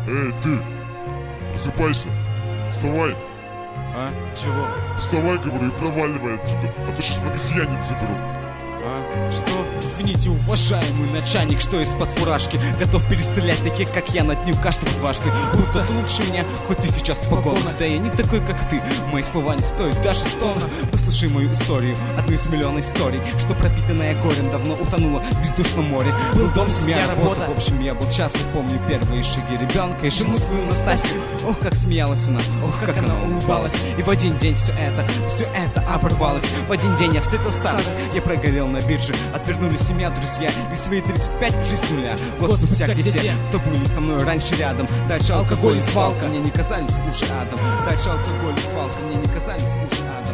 Эй, ты! Просыпайся! Вставай! А? Чего? Вставай, говорю, и проваливай отсюда, а то сейчас на обезьянник заберу. А? Что? Извините, уважаемый начальник, что из-под фуражки готов перестрелять таких, как я, над ним каждого дважды. Будто ты лучше меня, хоть ты сейчас погона. Да я не такой, как ты, мои слова не стоят даже стона. Выслушай мою историю, одну из миллиона историй, что пропитанная горем давно утонула в бездушном море. Был дом, семья, работа. В общем, я был счастлив, помню первые шаги ребенка и жену свою Настасью. Ох, как смеялась она, ох, как она улыбалась. И в один день все это оборвалось. В один день я встретил старость, я прогорел на бирже. Отвернулись семья, друзья, и в свои 35 жизнь с нуля. Год спустя где те, кто были со мной раньше рядом. Дальше алкоголь и свалка, мне не казались уже адом. Дальше алкоголь и свалка, мне не казались уже адом.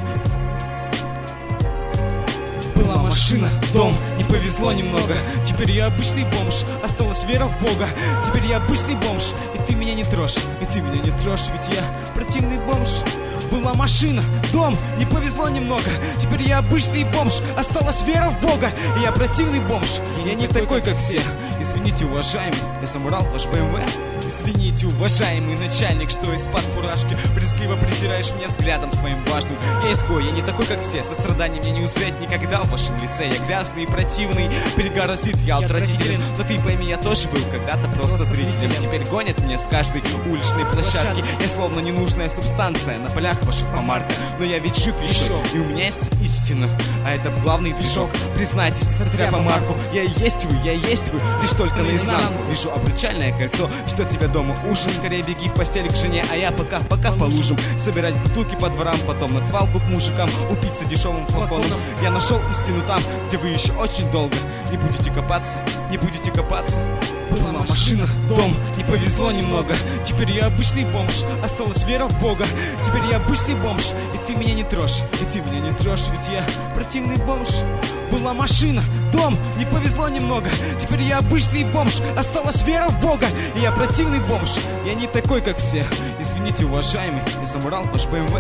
Была машина, дом, не повезло немного. Теперь я обычный бомж, осталась вера в Бога. Теперь я обычный бомж, и ты меня не трожь. И ты меня не трожь, ведь я противный бомж. Была машина, дом, не повезло немного. Теперь я обычный бомж, осталась вера в Бога. И я противный бомж, я не такой, как все. Извините, уважаемый, я замурал ваш БМВ. Извините, уважаемый начальник, что из-под фуражки брезгливо презираешь меня взглядом своим важным. Я изгой, я не такой, как все. Сострадания мне не узреть никогда в вашем лице. Я грязный и противный, перегар разит, я отвратителен. Но ты пойми, я тоже был когда-то просто зрителем. Теперь гонят меня с каждой уличной площадки. Я словно ненужная субстанция на полях ваших помарка. Но я ведь жив еще, и у меня есть истина. А это главный движок, признайтесь, смотря по марку. Я и есть вы, лишь только наизнанку. Вижу обручальное кольцо, что тебя дома ужин. Скорее беги в постель к жене, а я пока по лужам. Собирать бутылки по дворам, потом на свалку к мужикам. Упиться дешевым флаконом. Я нашел истину там, где вы еще очень долго не будете копаться, не будете копаться. Была машина, дом, не повезло немного. Теперь я обычный бомж, осталась вера в Бога. Теперь я обычный бомж, и ты меня не трожь. И ты меня не трожь, ведь я противный бомж. Была машина, дом, не повезло немного. Теперь я обычный бомж, осталась вера в Бога. И я противный бомж, я не такой, как все. Извините, уважаемый, я замурал ваш БМВ.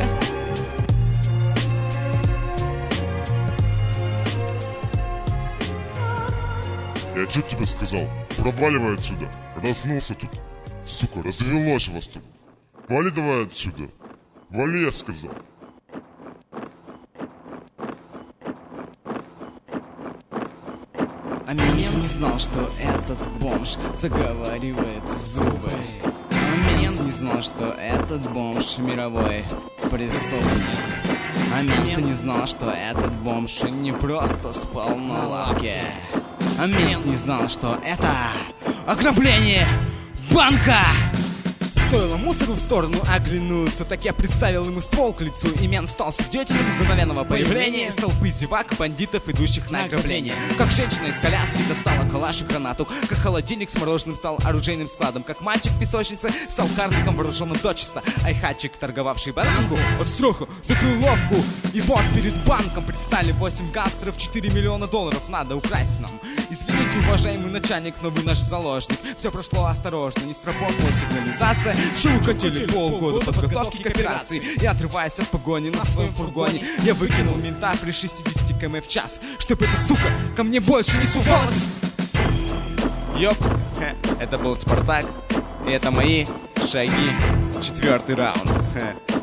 Я что тебе сказал? Проваливай отсюда. Разнулся тут. Сука, развелось вас тут. Вали давай отсюда. Вали, я сказал. А мент не знал, что этот бомж заговаривает зубы. А мент не знал, что этот бомж мировой преступник. А мент не знал, что этот бомж не просто спал на лавке. А мент не знал, что это ограбление банка. Стоило мусору в сторону оглянуться, так я представил ему ствол к лицу. И мент стал свидетелем мгновенного появления из толпы зевак, бандитов, идущих на ограбление. Как женщина из коляски достала калаш и гранату, как холодильник с мороженым стал оружейным складом, как мальчик в песочнице стал карликом, вооруженным дочисто. Айхатчик, торговавший бананку, от страха закрыл лавку. И вот перед банком предстали 8 гангстеров, 4 миллиона долларов надо украсть нам. Извините, уважаемый начальник, но вы наш заложник. Все прошло осторожно, не сработала сигнализация. Что вы хотели? Полгода подготовки к операции. И отрываясь от погони на своем фургоне, я выкинул мента при 60 км в час, чтоб эта сука ко мне больше не сувалась. Ёп, это был Спартак. И это мои шаги. 4-й раунд.